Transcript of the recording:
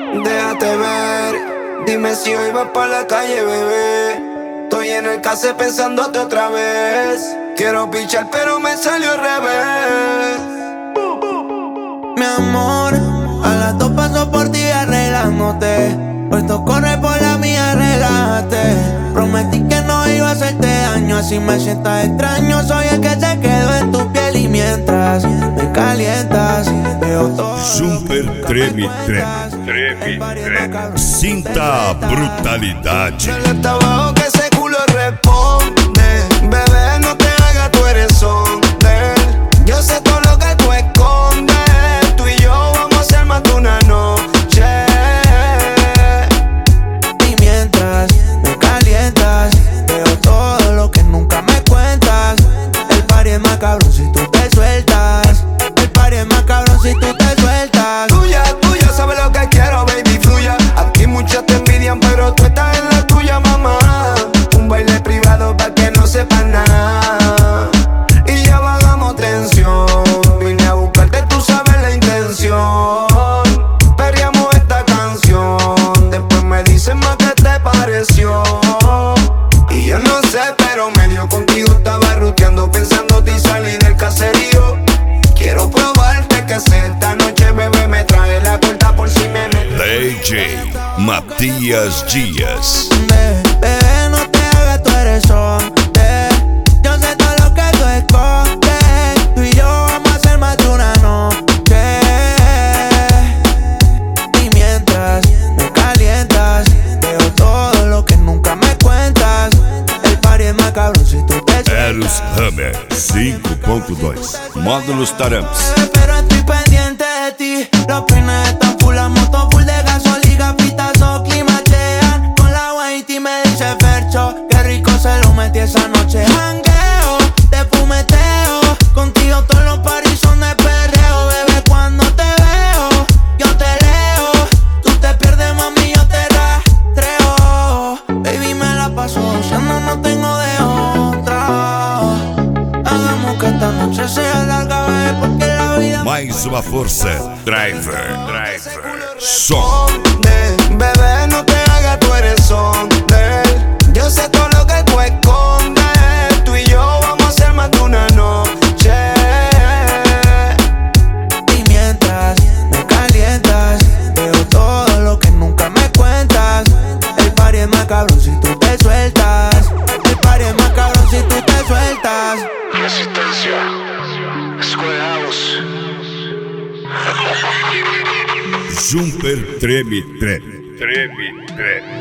Déjate ver, dime si hoy vas pa' la calle, bebé. Estoy en el case pensándote otra vez. Quiero pichar pero me salió al revés. Mi amor, a las 2 paso por ti arreglándote. Puesto corre por la mía, relájate. Prometí que no iba a hacerte daño, así me sientas extraño. Soy el que se quedó en tu piel y mientras me calientas, veo todo. Super Treme Treme. Sinta a brutalidade. Dale hasta abajo que ese culo responde. Bebé, no te hagas, tú eres hombre. Yo sé todo lo que tú escondes. Tú y yo vamos a hacer más de una noche. Y mientras me calientas, veo todo lo que nunca me cuentas. El party es más cabrón si tú te sueltas. El party es más cabrón si tú te sueltas. Tuya, sabes lo que quiero, baby, fluya. Aquí muchos te envidian, pero tú estás en la tuya, mamá. Un baile privado pa' que no sepan nada. Y ya bajamos tensión. Vine a buscarte, tú sabes la intención. Perreamos esta canción. Después me dicen más qué te pareció. Y yo no sé, pero medio contigo estaba ruteando, pensándote y salí del caserío. Quiero probarte que sea esta noche, bebé, me trae la corta por si me meto. DJ Matias Dias. Bebé, no te hagas, tú eres hombre. Yo sé todo lo que tú escondes. Tú y yo vamos a hacer más de una noche. Y mientras me calientas, veo todo lo que nunca me cuentas. El party es más cabrón si tú te Eros Hammer 5.2 Módulos Taramps. Pero estoy pendiente de ti. Los pines están full, la moto full de gasolina, pitazo, climachean. Con la Whitey me dice Fercho, qué rico se lo metí esa noche. Jangueo, te fumeteo. Contigo todos los paris son de perreo. Bebé, cuando te veo, yo te leo. Tú te pierdes, mami, yo te rastreo. Baby, me la paso gozando, no tengo de otra. Hagamos que esta noche sea larga, bebé, porque la vida... Mais uma força. Driver. Som. Bebé, no te hagas, tú eres hombre. Yo sé todo lo que tú escondes. Tú y yo vamos a hacer más de una noche. Y mientras me calientas, veo todo lo que nunca me cuentas. El party es más cabrón si tú te sueltas. El party es más cabrón si tú te sueltas. Resistencia, Square House. Super Treme Treme.